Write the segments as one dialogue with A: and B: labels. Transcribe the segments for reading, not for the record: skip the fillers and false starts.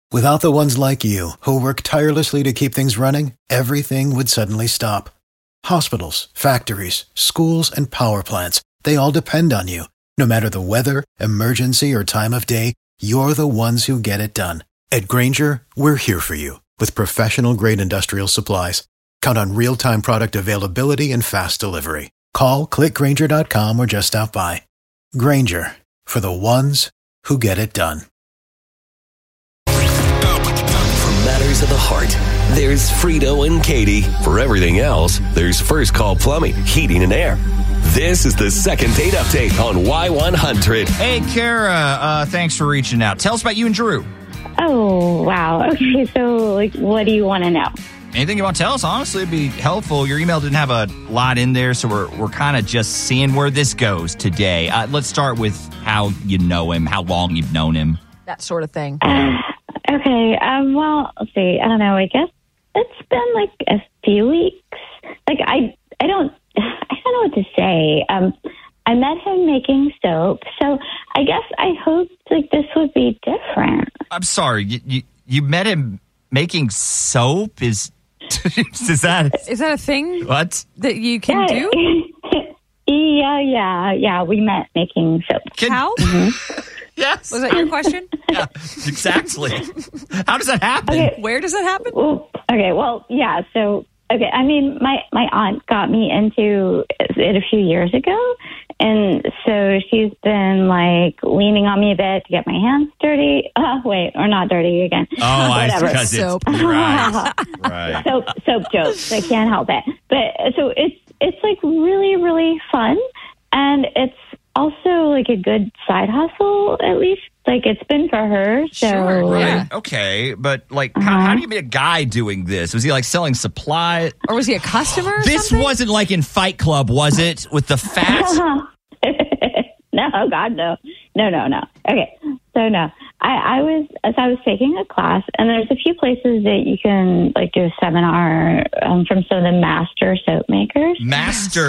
A: Without the ones like you, who work tirelessly to keep things running, everything would suddenly stop. Hospitals, factories, schools, and power plants, they all depend on you. No matter the weather, emergency, or time of day, you're the ones who get it done. At Grainger, we're here for you with professional-grade industrial supplies. Count on real-time product availability and fast delivery. Call, clickgrainger.com, or just stop by. Grainger, for the ones who get it done.
B: For matters of the heart, there's Frito and Katie. For everything else, there's First Call Plumbing, Heating and Air. This is the second date update on Y100.
C: Hey, Kara, thanks for reaching out. Tell us about you and Drew.
D: Oh, wow. Okay, so, what do you want to know?
C: Anything you want to tell us, honestly, it'd be helpful. Your email didn't have a lot in there, so we're kind of just seeing where this goes today. Let's start with how you know him, how long you've known him.
E: That sort of thing.
D: Okay, well, let's see. I don't know. I guess it's been like a few weeks. Like, I don't know what to say. I met him making soap, so I guess I hoped like this would be different.
C: I'm sorry, you met him making soap? Is that
E: a thing?
C: What?
E: That you can do?
D: Yeah. We met making soap.
E: How?
D: Mm-hmm.
C: Yes.
E: Was that your question?
C: Yeah, exactly. How does that happen?
D: Okay.
E: Where does that happen?
D: Well, yeah. So, okay. I mean, my aunt got me into it a few years ago. And so she's been like leaning on me a bit to get my hands dirty. Or not dirty again.
C: Oh,
D: whatever.
C: Because
E: soap.
C: It's right.
D: Soap jokes. I can't help it. But so it's like really, really fun. And it's also like a good side hustle, at least. Like it's been for her. So.
C: Sure, right. Yeah. Okay. But like, how do you meet a guy doing this? Was he like selling supply?
E: Or was he a customer or
C: This
E: something?
C: wasn't like in Fight Club, was it? With the fat?
D: No, God, no. Okay, so no. I was taking a class, and there's a few places that you can like do a seminar from some of the master soap makers.
C: Master.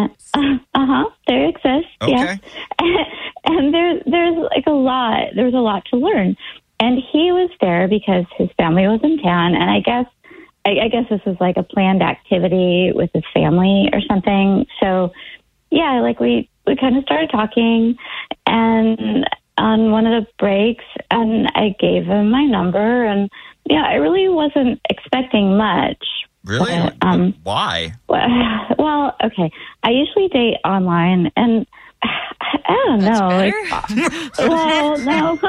D: There exists.
C: Okay.
D: Yes. And there's like a lot. There's a lot to learn. And he was there because his family was in town, and I guess this was like a planned activity with his family or something. So yeah, like we kind of started talking, and on one of the breaks, and I gave him my number, and yeah, I really wasn't expecting much.
C: Really?
D: But,
C: why?
D: Well, okay. I usually date online, and I don't know. Well, no.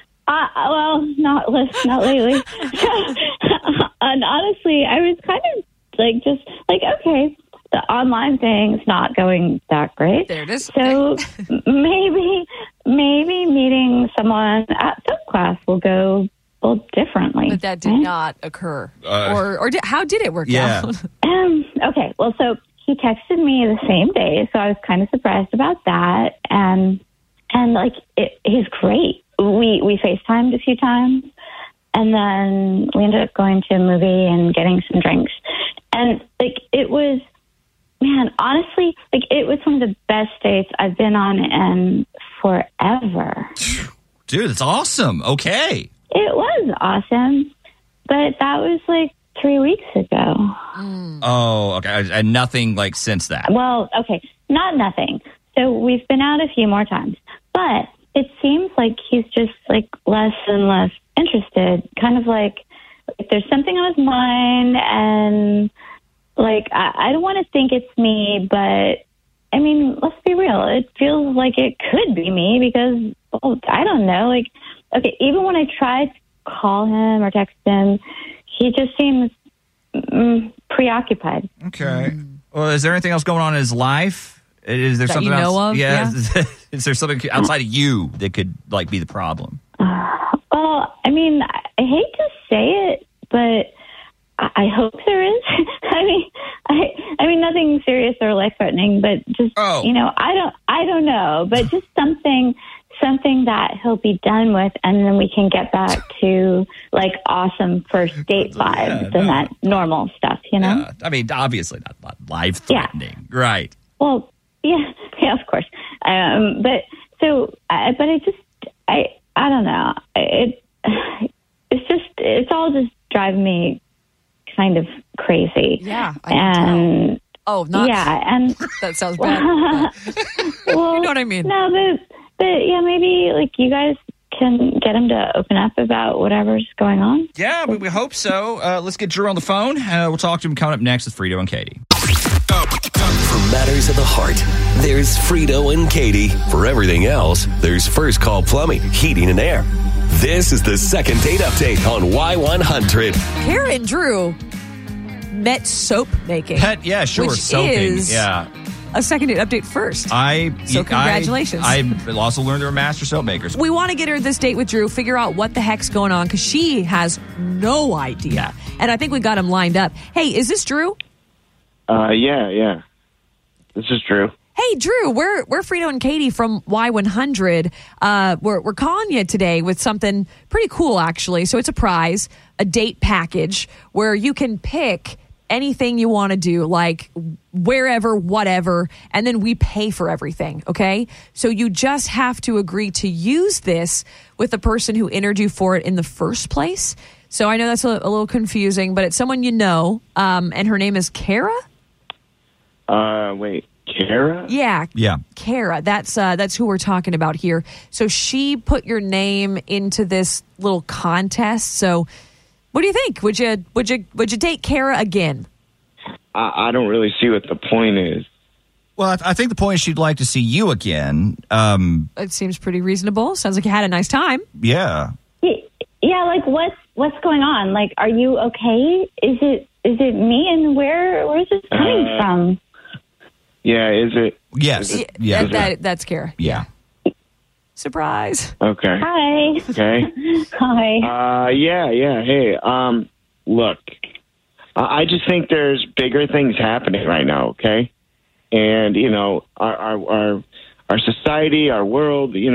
D: Not lately. And honestly, I was kind of like just like, okay, the online thing's not going that great.
E: There it is.
D: So maybe meeting someone at soap class will go differently.
E: But that did not occur. How did it work out?
D: Okay. Well, so he texted me the same day, so I was kind of surprised about that. And like he's great. We FaceTimed a few times, and then we ended up going to a movie and getting some drinks. And like it was, man, honestly, like it was one of the best dates I've been on in forever.
C: Dude, that's awesome. Okay.
D: It was awesome, but that was like 3 weeks ago.
C: Oh, okay. And nothing like since that.
D: Well, okay, not nothing. So we've been out a few more times, but it seems like he's just like less and less interested. Kind of like there's something on his mind, and like I don't want to think it's me, but I mean, let's be real. It feels like it could be me because I don't know. Like, okay, even when I tried to call him or text him, he just seems preoccupied.
C: Okay. Well, is there anything else going on in his life? Is there
E: That
C: something
E: you
C: else?
E: know of?
C: Yeah. Is there something outside of you that could like be the problem?
D: Well, I mean, I hate to say it, but I hope there is. I mean, nothing serious or life threatening, but just I don't know, but just something that he'll be done with, and then we can get back to like awesome first date vibes and that normal stuff, you know?
C: Yeah. I mean, obviously not life threatening, right?
D: Well, yeah, of course. But I don't know. It's just it's all just driving me kind of crazy.
E: Yeah.
D: And and
E: that sounds bad.
D: well,
E: you know what I mean?
D: No, but yeah, maybe like you guys can get him to open up about whatever's going on.
C: Yeah, we hope so. Let's get Drew on the phone. We'll talk to him coming up next with Frito and Katie.
B: For matters of the heart, there's Frito and Katie. For everything else, there's First Call Plumbing, Heating and Air. This is the second date update on Y100.
E: Kara and Drew met soap making.
C: Yeah, sure.
E: Which
C: Soaping.
E: is a second date update first. So congratulations.
C: I also learned they're master soap makers.
E: We want to get her this date with Drew, figure out what the heck's going on, because she has no idea. And I think we got him lined up. Hey, is this Drew?
F: Yeah. This is Drew.
E: Hey, Drew, we're Frito and Katie from Y100. We're calling you today with something pretty cool, actually. So it's a prize, a date package, where you can pick anything you want to do, like wherever, whatever, and then we pay for everything, okay? So you just have to agree to use this with the person who entered you for it in the first place. So I know that's a little confusing, but it's someone you know, and her name is Kara?
F: Wait, Kara?
E: Yeah. Kara. That's who we're talking about here. So she put your name into this little contest. So what do you think? Would you date Kara again?
F: I don't really see what the point is.
C: Well, I think the point is she'd like to see you again.
E: It seems pretty reasonable. Sounds like you had a nice time.
C: Yeah.
D: Yeah, like what's going on? Like, are you okay? Is it me? And where is this coming from?
F: Yeah, is it?
C: Yes.
E: That's Kara.
C: Yeah.
E: Surprise.
F: Okay.
D: Hi.
F: Okay.
D: Hi.
F: Yeah. Hey, look, I just think there's bigger things happening right now. Okay, and you know our society, our world, we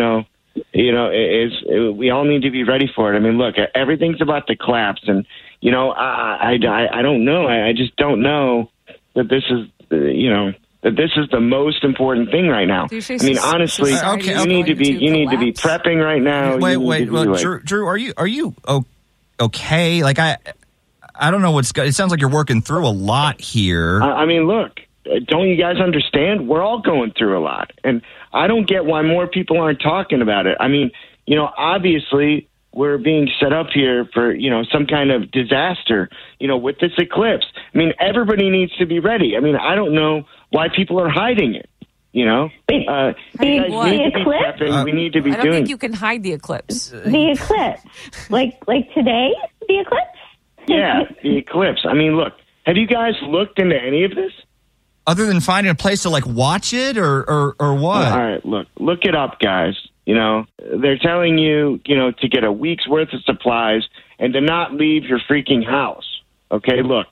F: all need to be ready for it. I mean, look, everything's about to collapse, and I don't know. I just don't know that this is that this is the most important thing right now. I mean, honestly, you need to be prepping right now.
C: Wait. Drew, are you okay? Like I don't know it sounds like you're working through a lot here.
F: I mean, look, don't you guys understand? We're all going through a lot, and I don't get why more people aren't talking about it. I mean, obviously we're being set up here for, some kind of disaster, with this eclipse. I mean, everybody needs to be ready. I mean, I don't know why people are hiding it,
D: The eclipse?
F: We need to be
E: I don't think you can hide the eclipse.
D: The eclipse? Like today? The eclipse?
F: Yeah, the eclipse. I mean, look, have you guys looked into any of this?
C: Other than finding a place to watch it or what?
F: All right, look it up, guys. They're telling you, to get a week's worth of supplies and to not leave your freaking house. Okay, look,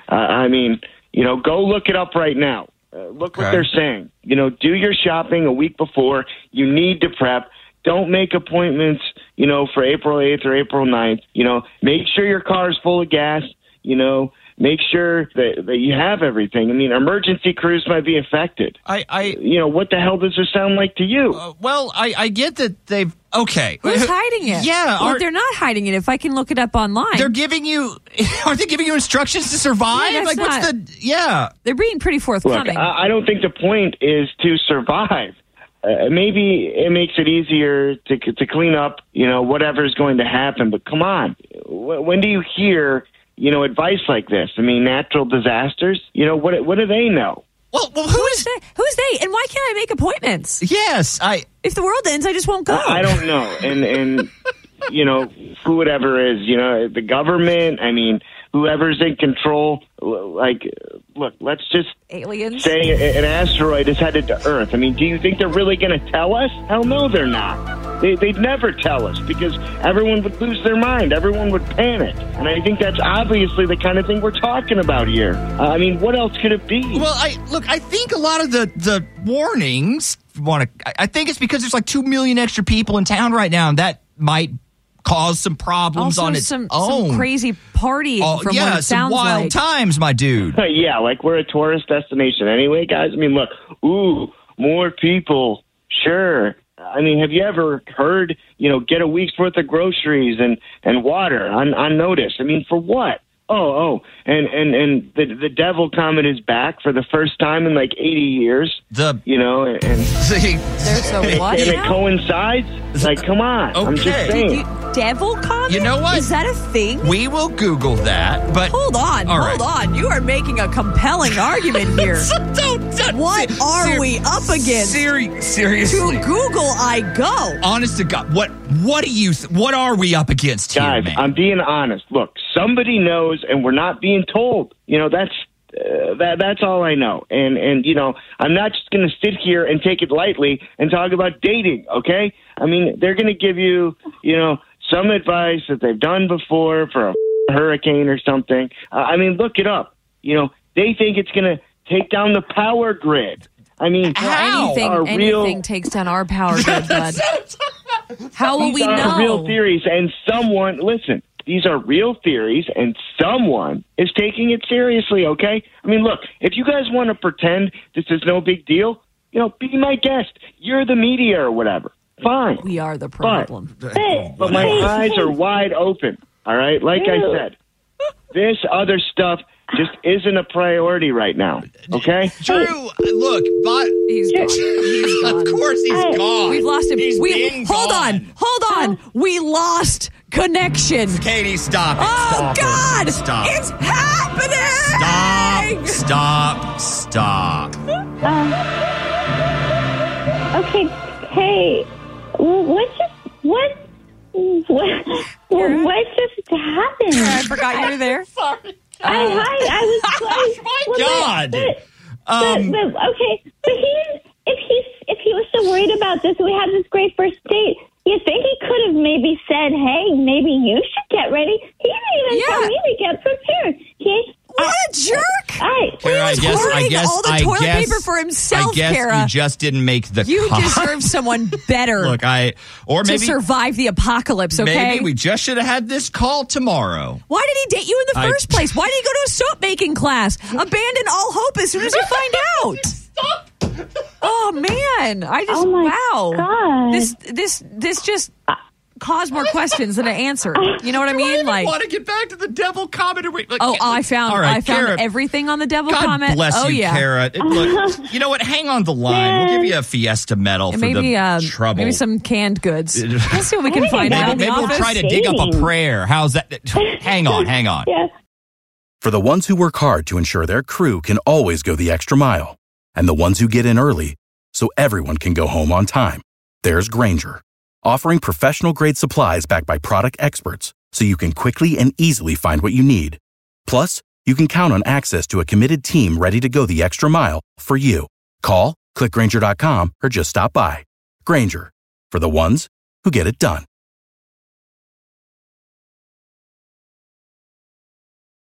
F: go look it up right now. Look what they're saying. Do your shopping a week before. You need to prep. Don't make appointments, for April 8th or April 9th. Make sure your car is full of gas. Make sure that you have everything. I mean, emergency crews might be affected. What the hell does this sound like to you?
C: I get that they've... Okay.
E: Who's hiding it?
C: Yeah.
E: Well, they're not hiding it if I can look it up online.
C: They're giving you... Aren't they giving you instructions to survive?
E: Yeah,
C: Yeah.
E: They're being pretty forthcoming.
F: Look, I don't think the point is to survive. Maybe it makes it easier to clean up, whatever's going to happen. But come on. When do you hear... advice like this? I mean, natural disasters, what do they know?
E: Well, who's they? And why can't I make appointments?
C: Yes,
E: if the world ends, I just won't go.
F: I don't know. And whoever is, the government, I mean, whoever's in control, look, let's just
E: aliens
F: say an asteroid is headed to Earth. I mean, do you think they're really going to tell us? Hell no, they're not. They'd never tell us because everyone would lose their mind. Everyone would panic. And I think that's obviously the kind of thing we're talking about here. I mean, what else could it be?
C: Well, I think a lot of the warnings I think it's because there's 2 million extra people in town right now, and that might cause some problems
E: also
C: on its
E: some crazy partying from what it sounds
C: some wild
E: like.
C: times, my dude.
F: Yeah, we're a tourist destination anyway, guys. I mean, look, more people, sure. I mean, have you ever heard, get a week's worth of groceries and water on notice? I mean, for what? And the devil comet is back for the first time in like 80 years.
E: There's a what?
F: And it coincides. Like, come on.
C: Okay.
F: I'm just saying.
E: Devil comet?
C: You know what?
E: Is that a thing?
C: We will Google that, but
E: Hold on. You are making a compelling argument here. What are we up against?
C: Seriously.
E: To Google I go.
C: Honest to God, what what are we up against here,
F: Guys,
C: man?
F: I'm being honest. Look, somebody knows, and we're not being told. That's all I know. And I'm not just going to sit here and take it lightly and talk about dating, okay? I mean, they're going to give you, some advice that they've done before for a hurricane or something. I mean, look it up. They think it's going to take down the power grid. I mean,
E: anything takes down our power grid, bud. How will we know?
F: These are real theories, and listen, these are real theories, and someone is taking it seriously, okay? I mean, look, if you guys want to pretend this is no big deal, be my guest. You're the media or whatever. Fine.
E: We are the problem.
F: But my eyes are wide open, all right? Like I said, this other stuff just isn't a priority right now, okay?
C: Drew, look,
E: he's gone.
C: Of course he's gone.
E: We've lost him. Hold
C: gone.
E: on. We lost connection.
C: Katie, stop it.
E: Oh,
C: Stop it.
E: God.
C: Stop.
E: It's happening.
C: Stop.
D: Okay. Hey, what just happened?
E: I forgot you were there.
C: Sorry.
D: I was like,
C: my God.
D: Okay, but if he was so worried about this, we had this great first date. You think he could have maybe said, "Hey, maybe you should get ready"? He didn't even tell me to get prepared.
E: What a jerk!
C: Kara, I guess
E: all the toilet paper for himself,
C: I guess
E: Kara.
C: you just didn't make the
E: You
C: cut.
E: deserve someone better.
C: Look,
E: to survive the apocalypse, okay?
C: Maybe we just should have had this call tomorrow.
E: Why did he date you in the first place? Why did he go to a soap making class? Abandon all hope as soon as you find out.
C: Stop.
E: Oh man, wow.
D: God.
E: This just caused more questions than an answer. You know what I mean?
C: I want to get back to the devil comment.
E: I found
C: Kara,
E: everything on the devil
C: God
E: comment.
C: Bless you, Kara. Look, you know what? Hang on the line. We'll give you a Fiesta medal for the trouble.
E: Maybe some canned goods. Let's see what we can find out.
C: Maybe we'll try to dig up a prayer. How's that? Hang on.
D: Yeah.
G: For the ones who work hard to ensure their crew can always go the extra mile, and the ones who get in early so everyone can go home on time, there's Grainger, offering professional-grade supplies backed by product experts so you can quickly and easily find what you need. Plus, you can count on access to a committed team ready to go the extra mile for you. Call, click Grainger.com, or just stop by. Grainger, for the ones who get it done.